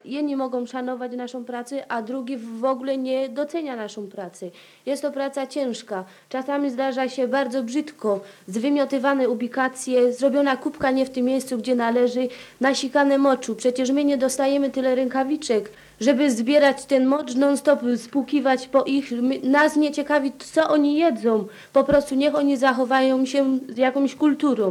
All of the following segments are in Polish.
jedni mogą szanować naszą pracę, a drugi w ogóle nie docenia naszą pracę. Jest to praca ciężka. Czasami zdarza się bardzo brzydko. Zwymiotywane ubikacje, zrobiona kubka nie w tym miejscu, gdzie należy, nasikane moczu. Przecież my nie dostajemy tyle rękawiczek, żeby zbierać ten mocz, non-stop spłukiwać po ich. Nas nie ciekawi, co oni jedzą. Po prostu niech oni zachowają się z jakąś kulturą.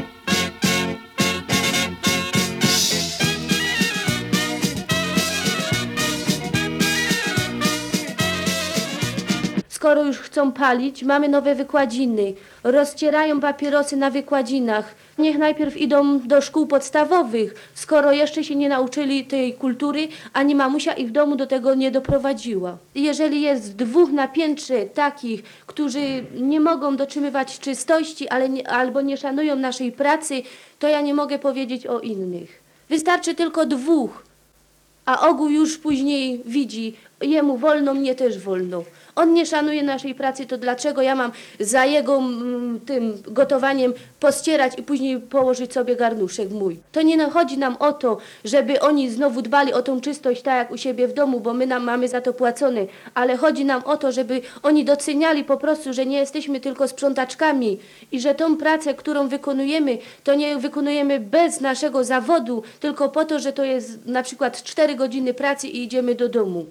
Skoro już chcą palić, mamy nowe wykładziny. Rozcierają papierosy na wykładzinach. Niech najpierw idą do szkół podstawowych, skoro jeszcze się nie nauczyli tej kultury, ani mamusia ich w domu do tego nie doprowadziła. Jeżeli jest 2 na piętrze takich, którzy nie mogą dotrzymywać czystości, albo nie szanują naszej pracy, to ja nie mogę powiedzieć o innych. Wystarczy tylko 2, a ogół już później widzi, jemu wolno, mnie też wolno. On nie szanuje naszej pracy, to dlaczego ja mam za jego tym gotowaniem pościerać i później położyć sobie garnuszek mój? To nie chodzi nam o to, żeby oni znowu dbali o tą czystość tak jak u siebie w domu, bo my mamy za to płacone, ale chodzi nam o to, żeby oni doceniali po prostu, że nie jesteśmy tylko sprzątaczkami i że tą pracę, którą wykonujemy, to nie wykonujemy bez naszego zawodu, tylko po to, że to jest na przykład 4 godziny pracy i idziemy do domu.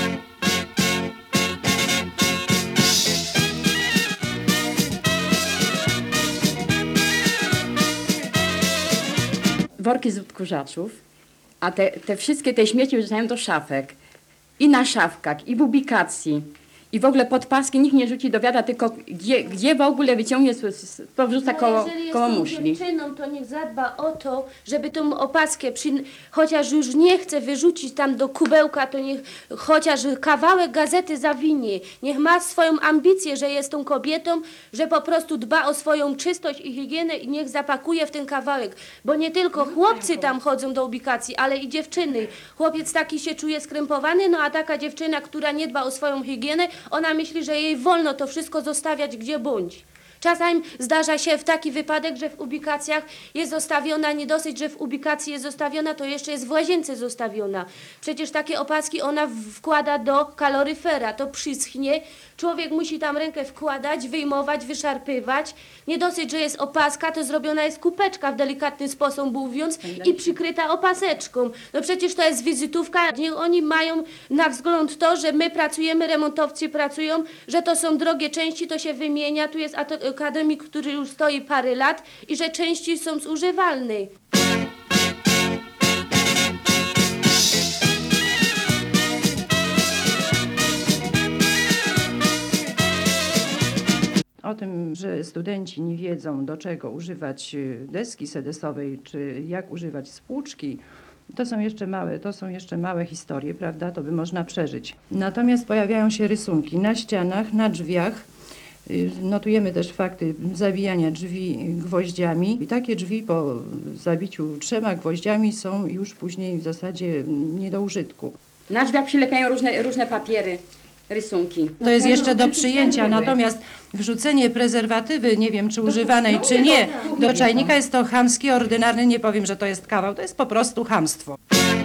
Worki z odkurzaczów, a te wszystkie te śmieci wrzucają do szafek. I na szafkach, i w ubikacji. I w ogóle pod paski nikt nie rzuci do wiadra, tylko gdzie w ogóle wyciągnie, powrzuca koło muszli. Jeżeli dziewczyną, to niech zadba o to, żeby tą opaskę, chociaż już nie chce wyrzucić tam do kubełka, to niech chociaż kawałek gazety zawinie. Niech ma swoją ambicję, że jest tą kobietą, że po prostu dba o swoją czystość i higienę i niech zapakuje w ten kawałek. Bo nie tylko chłopcy tam chodzą do ubikacji, ale i dziewczyny. Chłopiec taki się czuje skrępowany, no a taka dziewczyna, która nie dba o swoją higienę, ona myśli, że jej wolno to wszystko zostawiać gdzie bądź. Czasami zdarza się taki wypadek, że w ubikacjach jest zostawiona, nie dosyć, że w ubikacji jest zostawiona, to jeszcze jest w łazience zostawiona. Przecież takie opaski ona wkłada do kaloryfera, to przyschnie. Człowiek musi tam rękę wkładać, wyjmować, wyszarpywać. Nie dosyć, że jest opaska, to zrobiona jest kupeczka w delikatny sposób mówiąc i przykryta opaseczką. No przecież to jest wizytówka. Niech oni mają na wzgląd to, że my pracujemy, remontowcy pracują, że to są drogie części, to się wymienia. Tu jest akademik, który już stoi parę lat i że części są zużywalne. O tym, że studenci nie wiedzą, do czego używać deski sedesowej, czy jak używać spłuczki, to są jeszcze małe historie, prawda? To by można przeżyć. Natomiast pojawiają się rysunki na ścianach, na drzwiach. Notujemy też fakty zabijania drzwi gwoździami. I takie drzwi po zabiciu 3 gwoździami są już później w zasadzie nie do użytku. Na drzwiach przylekają różne papiery, rysunki. To jest jeszcze do przyjęcia, natomiast wrzucenie prezerwatywy, nie wiem czy używanej czy nie, do czajnika jest to chamskie, ordynarne, nie powiem, że to jest kawał, to jest po prostu chamstwo.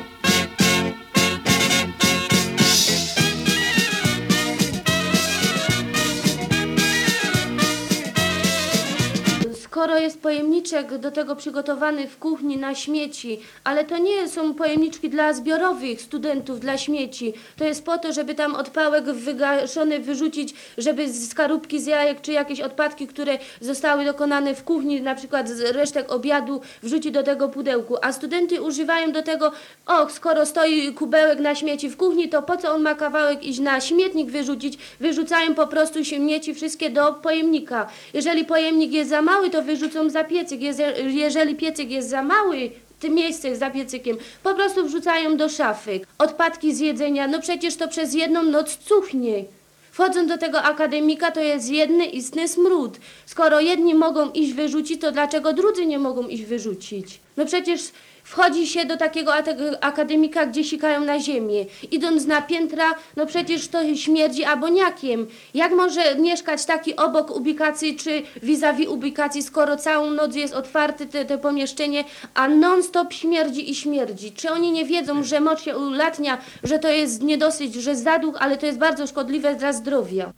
Skoro jest pojemniczek do tego przygotowany w kuchni na śmieci, ale to nie są pojemniczki dla zbiorowych studentów, dla śmieci. To jest po to, żeby tam odpałek wygaszony wyrzucić, żeby skorupki z jajek czy jakieś odpadki, które zostały dokonane w kuchni, na przykład z resztek obiadu, wrzucić do tego pudełku. A studenty używają do tego, skoro stoi kubełek na śmieci w kuchni, to po co on ma kawałek iść na śmietnik wyrzucić? Wyrzucają po prostu śmieci wszystkie do pojemnika. Jeżeli pojemnik jest za mały, to wyrzucą za piecyk. Jeżeli piecyk jest za mały, tym miejsce za piecykiem, po prostu wrzucają do szafy. Odpadki z jedzenia, no przecież to przez jedną noc cuchnie. Wchodząc do tego akademika, to jest jedny istny smród. Skoro jedni mogą iść wyrzucić, to dlaczego drudzy nie mogą iść wyrzucić? No przecież Wchodzi się do takiego akademika, gdzie sikają na ziemię. Idąc na piętra, no przecież to śmierdzi aboniakiem. Jak może mieszkać taki obok ubikacji czy vis-a-vis ubikacji, skoro całą noc jest otwarte te pomieszczenie, a non-stop śmierdzi i śmierdzi? Czy oni nie wiedzą, że moc się ulatnia, że to jest niedosyć, że zaduch, ale to jest bardzo szkodliwe dla zdrowia?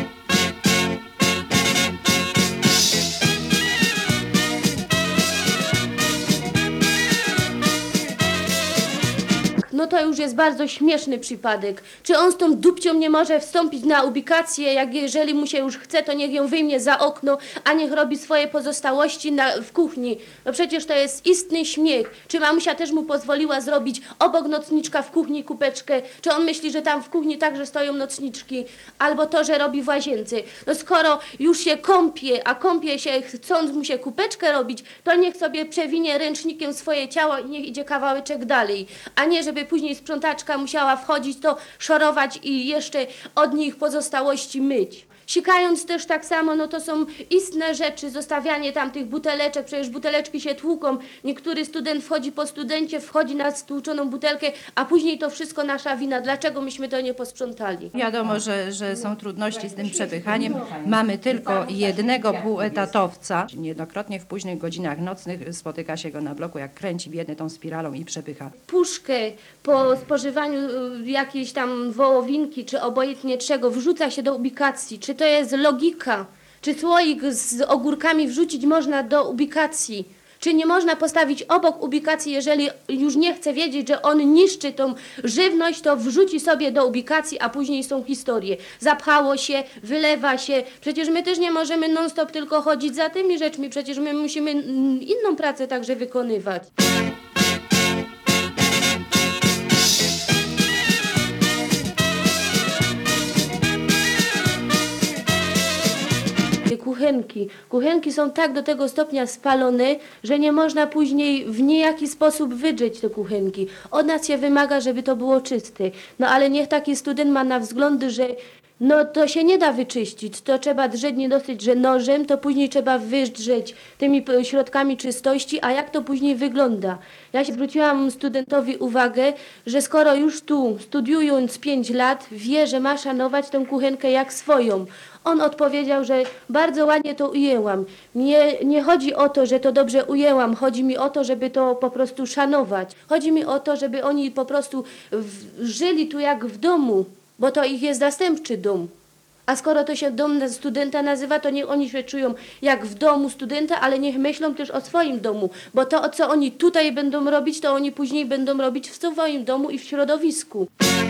No to już jest bardzo śmieszny przypadek. Czy on z tą dupcią nie może wstąpić na ubikację, jak jeżeli mu się już chce, to niech ją wyjmie za okno, a niech robi swoje pozostałości w kuchni. No przecież to jest istny śmiech. Czy mamusia też mu pozwoliła zrobić obok nocniczka w kuchni kupeczkę? Czy on myśli, że tam w kuchni także stoją nocniczki? Albo to, że robi w łazience. No skoro już się kąpie, a kąpie się chcąc mu się kupeczkę robić, to niech sobie przewinie ręcznikiem swoje ciało i niech idzie kawałeczek dalej. A nie, żeby później sprzątaczka musiała wchodzić, to szorować i jeszcze od nich pozostałości myć. Sikając też tak samo, no to są istne rzeczy, zostawianie tam tych buteleczek, przecież buteleczki się tłuką. Niektóry student wchodzi po studencie, wchodzi na stłuczoną butelkę, a później to wszystko nasza wina. Dlaczego myśmy to nie posprzątali? Wiadomo, że są trudności z tym przepychaniem. Mamy tylko jednego półetatowca. Niejednokrotnie w późnych godzinach nocnych spotyka się go na bloku, jak kręci biedny tą spiralą i przepycha. Puszkę po spożywaniu jakiejś tam wołowinki, czy obojętnie czego, wrzuca się do ubikacji. Czy to jest logika? Czy słoik z ogórkami wrzucić można do ubikacji? Czy nie można postawić obok ubikacji, jeżeli już nie chce wiedzieć, że on niszczy tą żywność, to wrzuci sobie do ubikacji, a później są historie. Zapchało się, wylewa się. Przecież my też nie możemy non-stop tylko chodzić za tymi rzeczmi. Przecież my musimy inną pracę także wykonywać. Kuchenki są tak do tego stopnia spalone, że nie można później w niejaki sposób wydrzeć te kuchenki. Od nas się wymaga, żeby to było czyste. No ale niech taki student ma na wzgląd, że no to się nie da wyczyścić, to trzeba drzeć nie dosyć, że nożem, to później trzeba wydrzeć tymi środkami czystości, a jak to później wygląda. Ja się zwróciłam studentowi uwagę, że skoro już tu studiując 5 lat wie, że ma szanować tę kuchenkę jak swoją. On odpowiedział, że bardzo ładnie to ujęłam. Mnie nie chodzi o to, że to dobrze ujęłam, chodzi mi o to, żeby to po prostu szanować. Chodzi mi o to, żeby oni po prostu żyli tu jak w domu, bo to ich jest zastępczy dom. A skoro to się dom studenta nazywa, to niech oni się czują jak w domu studenta, ale niech myślą też o swoim domu, bo to, co oni tutaj będą robić, to oni później będą robić w swoim domu i w środowisku.